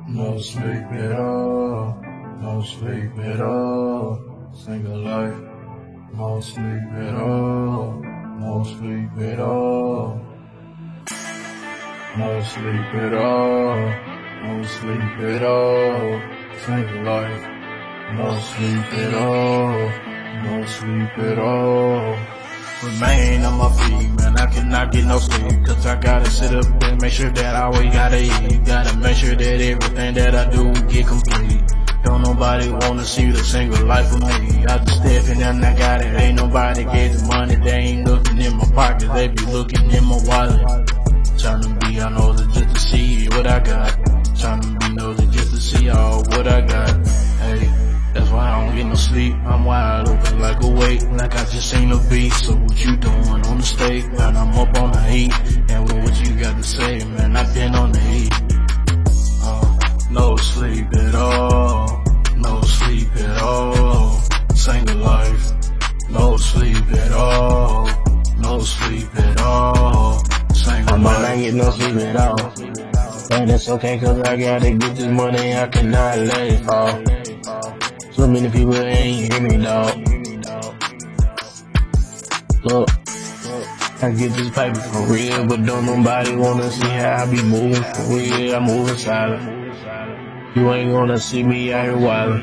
No sleep at all, no sleep at all, single life. No sleep at all, no sleep at all. No sleep at all, no sleep at all, single life. No sleep at all, no sleep at all. Remain on my feet, man, I cannot get no sleep, cause I gotta sit up and make sure that I always gotta eat. Gotta make sure that everything that I do get complete. Don't nobody wanna see the single life of me. I just step in and I got it, ain't nobody getting money. They ain't looking in my pockets, they be looking in my wallet. Tryna be, I know that just to see what I got. Tryna be nosy just to see all what I got. Hey, that's why I don't get no sleep. I'm wide open like a wake, like I just seen a beat. So what you doing on the stage? Man, I'm up on the heat. And what you got to say, man, I've been on the heat. No sleep at all, no sleep at all, single life. No sleep at all, no sleep at all, single life. I might not get no sleep at all, but it's okay cause I gotta get this money, I cannot let it fall. So many people ain't hear me, dawg. Look, I get this paper for real, but don't nobody wanna see how I be moving for real. I'm moving silent. You ain't gonna see me out here wildin'.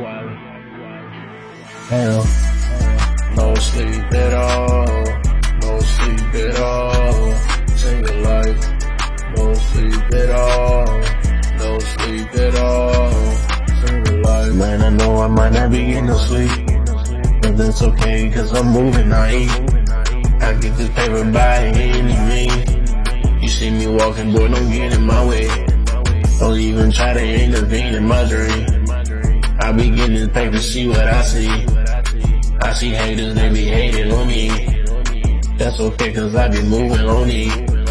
Hell, no sleep at all, no sleep at all, single life. No sleep at all, no sleep at all, single life. Man, I know I might not be getting no sleep, but that's okay, cause I'm moving, I ain't. I get this paper by any means. You see me walking, boy, don't get in my way. Don't even try to intervene in my dream. I be getting this paper, see what I see. I see haters, they be hating on me. That's okay, cause I be moving on me.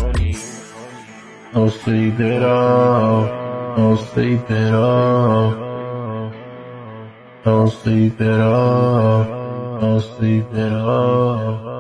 No sleep at all, no sleep at all. No sleep at all, no sleep at all.